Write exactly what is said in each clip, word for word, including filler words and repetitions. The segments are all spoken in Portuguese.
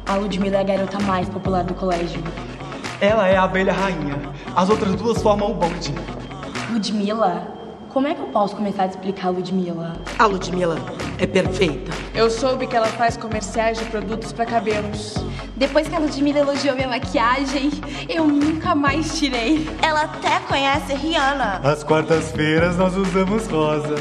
A Ludmilla é a garota mais popular do colégio. Ela é a abelha rainha. As outras duas formam o bonde. Ludmilla? Como é que eu posso começar a explicar a Ludmilla? A Ludmilla é perfeita. Eu soube que ela faz comerciais de produtos para cabelos. Depois que a Ludmilla elogiou minha maquiagem, eu nunca mais tirei. Ela até conhece Rihanna. Às quartas-feiras nós usamos rosa.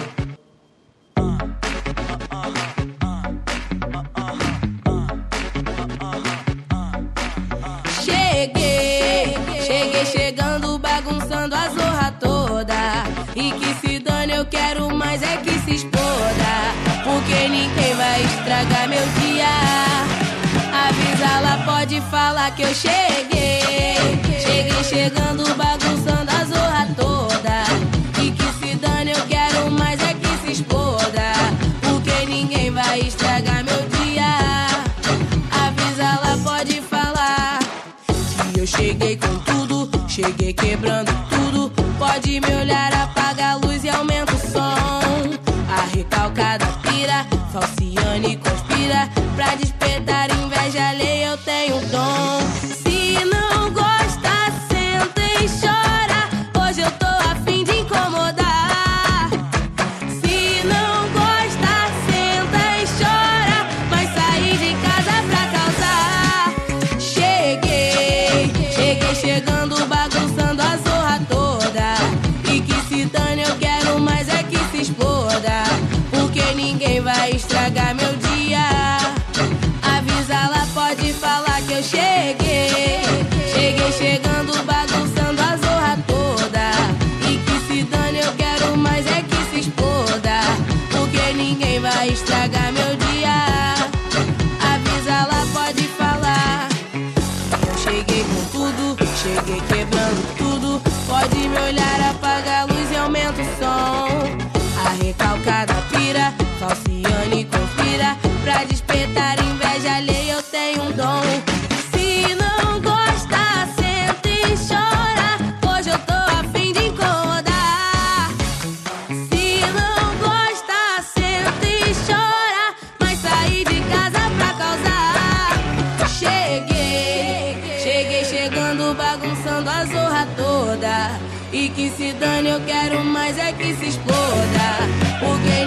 Cheguei, cheguei chegando, bagunçando a zorra toda. E que se dane, eu quero mais é que se exploda. Porque ninguém vai estragar meu dia. Avisa, ela pode falar que eu cheguei. Cheguei chegando, bagunçando a zorra toda. E que se dane, eu quero mais é que se exploda. Porque ninguém vai estragar meu dia. Avisa, ela pode falar que eu cheguei com tudo. Cheguei quebrando tudo. Pode me olhar, apaga a luz e aumenta o som. A recalcada pira, falciane conspira. Pra despertar inveja alheia eu tenho um dom. Se não gosta, senta e chora. Hoje eu tô a fim de incomodar. Se não gosta, senta e chora. Mas sair de casa pra causar. Cheguei, cheguei chegando, bagunçando a zorra toda. E que se dane, eu quero mais é que se exploda. Porque ninguém vai estragar meu dia. Avisa, ela pode falar que eu cheguei. Cheguei chegando, bagunçando a zorra toda. E que se dane, eu quero mais é que se exploda. Porque ninguém vai estragar meu dia. Avisa, ela pode falar. Eu cheguei com tudo, cheguei quebrando tudo. Pode me olhar, apaga a luz e aumenta o som. A recalcada pira, falciane conspira. Pra despertar inveja alheia eu tenho um dom. Se não gosta, senta e chora. Hoje eu tô a fim de incomodar. Se não gosta, senta e chora. Mas sair de casa pra causar. Cheguei, cheguei chegando, bagunçando a zorra toda. E que se dane, eu quero mais é que se exploda. Porque